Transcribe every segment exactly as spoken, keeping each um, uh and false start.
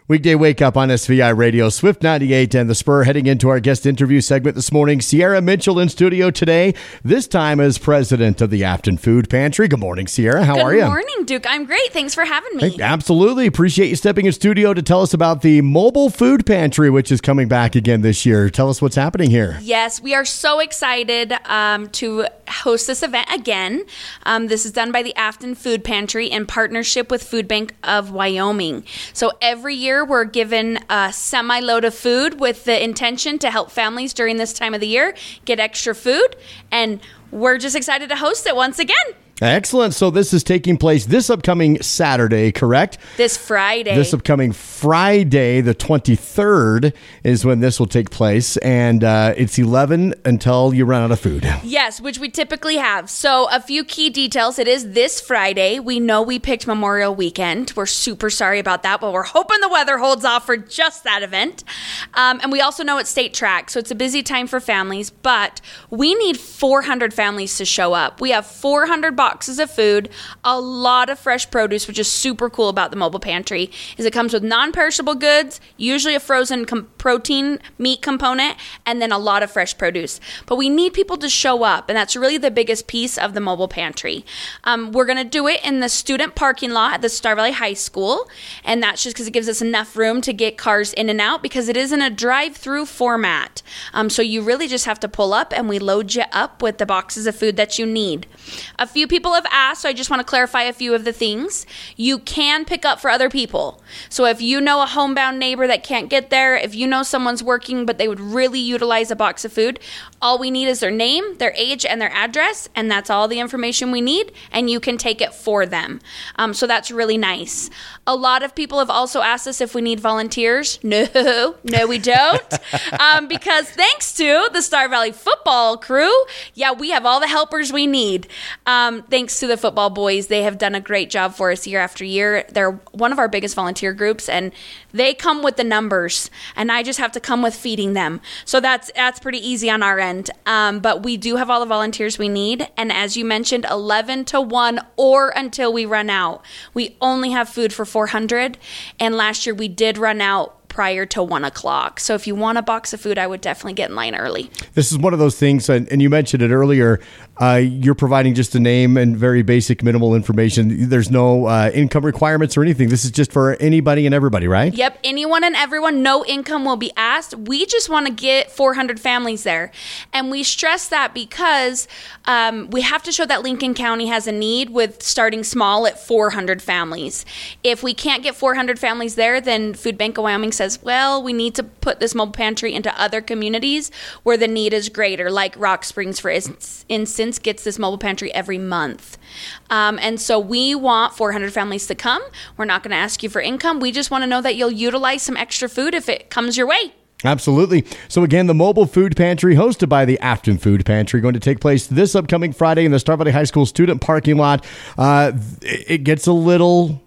Weekday Wake Up on S V I Radio, Swift ninety-eight and The Spur. Heading into our guest interview segment this morning, Sierra Mitchell in studio today, this time as president of the Afton Food Pantry. Good morning, Sierra. How Good are you? Good morning, Duke. I'm great. Thanks for having me. Hey, absolutely. Appreciate you stepping in studio to tell us about the Mobile Food Pantry, which is coming back again this year. Tell us what's happening here. Yes, we are so excited um, to host this event again. Um, this is done by the Afton Food Pantry in partnership with Food Bank of Wyoming. So every year we're given a semi-load of food with the intention to help families during this time of the year get extra food, and we're just excited to host it once again. Excellent. So this is taking place this upcoming Saturday, correct? This Friday. This upcoming Friday, the twenty-third, is when this will take place. And uh, it's eleven until you run out of food. Yes, which we typically have. So a few key details. It is this Friday. We know we picked Memorial Weekend. We're super sorry about that, but we're hoping the weather holds off for just that event. Um, and we also know it's state track, so it's a busy time for families. But we need four hundred families to show up. We have four hundred boxes boxes of food, a lot of fresh produce, which is super cool about the mobile pantry, is it comes with non-perishable goods, usually a frozen com- protein meat component, and then a lot of fresh produce. But we need people to show up, and that's really the biggest piece of the mobile pantry. Um, we're going to do it in the student parking lot at the Star Valley High School, and that's just because it gives us enough room to get cars in and out, because it is in a drive-through format. Um, so you really just have to pull up, and we load you up with the boxes of food that you need. A few people People have asked, so I just want to clarify a few of the things. You can pick up for other people. So if you know a homebound neighbor that can't get there, if you know someone's working but they would really utilize a box of food, all we need is their name, their age, and their address, and that's all the information we need, and you can take it for them. Um, so that's really nice. A lot of people have also asked us if we need volunteers. No, no we don't. um, because thanks to the Star Valley football crew, yeah, we have all the helpers we need. Um, Thanks to the football boys, they have done a great job for us year after year. They're one of our biggest volunteer groups, and they come with the numbers, and I just have to come with feeding them. So that's that's pretty easy on our end. Um, but we do have all the volunteers we need, and as you mentioned, eleven to one or until we run out. We only have food for four hundred, and last year we did run out prior to one o'clock. So if you want a box of food, I would definitely get in line early. This is one of those things, and, and you mentioned it earlier, uh, you're providing just a name and very basic minimal information. There's no uh, income requirements or anything. This is just for anybody and everybody, right? Yep. Anyone and everyone. No income will be asked. We just want to get four hundred families there. And we stress that because um, we have to show that Lincoln County has a need with starting small at four hundred families. If we can't get four hundred families there, then Food Bank of Wyoming says, well, we need to put this mobile pantry into other communities where the need is greater, like Rock Springs, for instance, gets this mobile pantry every month. Um, and so we want four hundred families to come. We're not going to ask you for income. We just want to know that you'll utilize some extra food if it comes your way. Absolutely. So again, the Mobile Food Pantry, hosted by the Afton Food Pantry, going to take place this upcoming Friday in the Star Valley High School student parking lot. Uh, it gets a little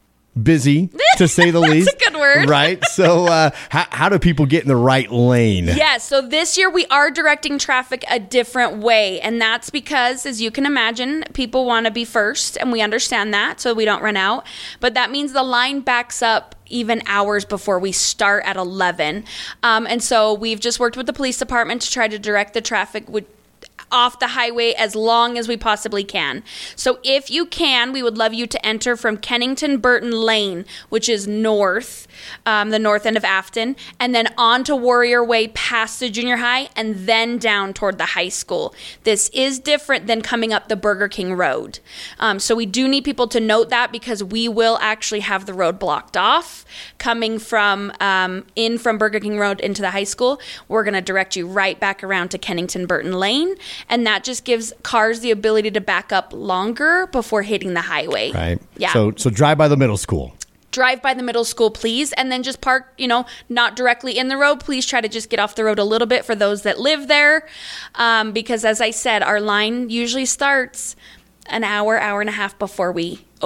busy, to say the least. That's a good word. Right? So uh, how, how do people get in the right lane? Yes. So this year we are directing traffic a different way. And that's because, as you can imagine, people want to be first. And we understand that, so we don't run out. But that means the line backs up even hours before we start at eleven. Um, and so we've just worked with the police department to try to direct the traffic with off the highway as long as we possibly can. So if you can, we would love you to enter from Kennington Burton Lane, which is north, um, the north end of Afton, and then on to Warrior Way past the junior high, and then down toward the high school. This is different than coming up the Burger King Road. Um, so we do need people to note that, because we will actually have the road blocked off coming from um, in from Burger King Road into the high school. We're going to direct you right back around to Kennington Burton Lane. And that just gives cars the ability to back up longer before hitting the highway. Right. Yeah. So so drive by the middle school. Drive by the middle school, please, and then just park, you know, not directly in the road. Please try to just get off the road a little bit for those that live there. Um, because as I said, our line usually starts an hour, hour and a half before we open.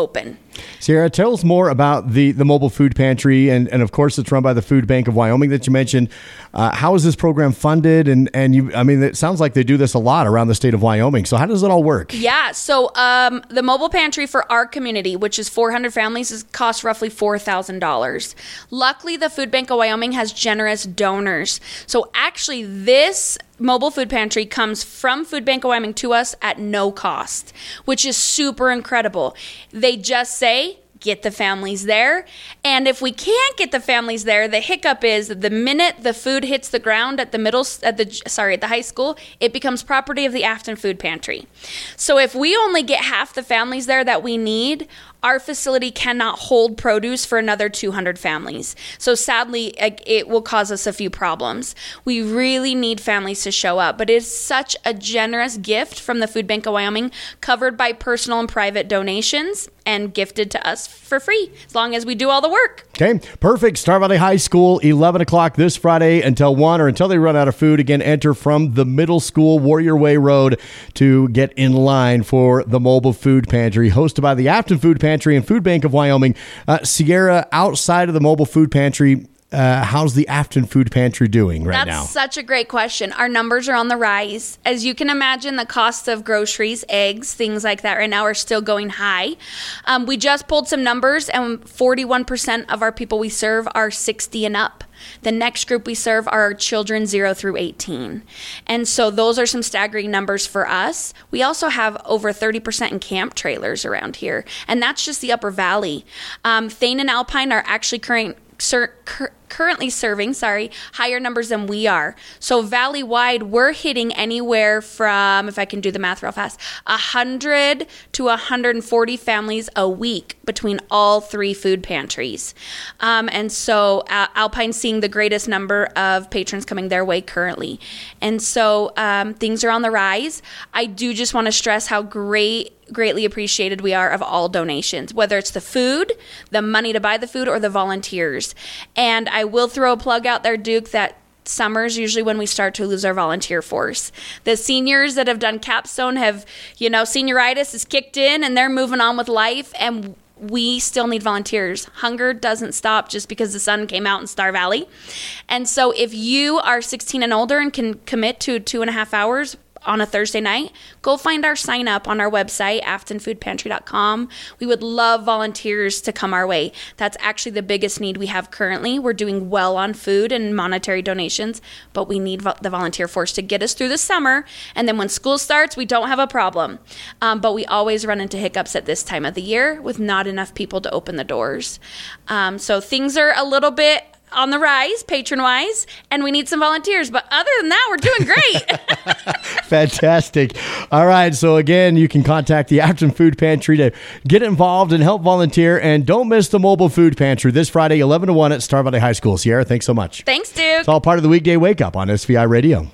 Sierra, tell us more about the, the mobile food pantry, and, and of course it's run by the Food Bank of Wyoming that you mentioned. Uh, how is this program funded? And and you, I mean, it sounds like they do this a lot around the state of Wyoming. So how does it all work? Yeah, so um, the mobile pantry for our community, which is four hundred families, is costs roughly four thousand dollars. Luckily, the Food Bank of Wyoming has generous donors. So actually, this mobile food pantry comes from Food Bank of Wyoming to us at no cost, which is super incredible. They just say, get the families there. And if we can't get the families there, the hiccup is the minute the food hits the ground at the middle, at the sorry, at the high school, it becomes property of the Afton Food Pantry. So if we only get half the families there that we need, our facility cannot hold produce for another two hundred families. So sadly, it will cause us a few problems. We really need families to show up, but it is such a generous gift from the Food Bank of Wyoming, covered by personal and private donations and gifted to us for free, as long as we do all the work. Okay, perfect. Star Valley High School, eleven o'clock this Friday until one, or until they run out of food. Again, enter from the middle school, Warrior Way Road, to get in line for the mobile food pantry, hosted by the Afton Food Pantry and Food Bank of Wyoming. Uh, Sierra, outside of the mobile food pantry, Uh, how's the Afton Food Pantry doing right That's now? That's such a great question. Our numbers are on the rise. As you can imagine, the cost of groceries, eggs, things like that right now are still going high. Um, we just pulled some numbers, and forty-one percent of our people we serve are sixty and up. The next group we serve are children zero through eighteen. And so those are some staggering numbers for us. We also have over thirty percent in camp trailers around here, and that's just the Upper Valley. Um, Thane and Alpine are actually current Sir, cur- currently serving, sorry, higher numbers than we are. So valley-wide, we're hitting anywhere from, if I can do the math real fast, one hundred to one hundred forty families a week between all three food pantries. Um, and so uh, Alpine's seeing the greatest number of patrons coming their way currently. And so um, things are on the rise. I do just want to stress how great greatly appreciated we are of all donations, whether it's the food, the money to buy the food, or the volunteers. And I will throw a plug out there, Duke, that summer's usually when we start to lose our volunteer force. The seniors that have done capstone have, you know, senioritis is kicked in and they're moving on with life, and we still need volunteers. Hunger doesn't stop just because the sun came out in Star Valley. And so if you are sixteen and older and can commit to two and a half hours on a Thursday night, go find our sign up on our website, afton food pantry dot com. We would love volunteers to come our way. That's actually the biggest need we have currently. We're doing well on food and monetary donations, but we need vo- the volunteer force to get us through the summer. And then when school starts, we don't have a problem. Um, but we always run into hiccups at this time of the year with not enough people to open the doors. Um, so things are a little bit on the rise, patron-wise, and we need some volunteers. But other than that, we're doing great. Fantastic. All right. So again, you can contact the Afton Food Pantry to get involved and help volunteer. And don't miss the mobile food pantry this Friday, eleven to one at Star Valley High School. Sierra, thanks so much. Thanks, Duke. It's all part of the weekday wake up on S V I Radio.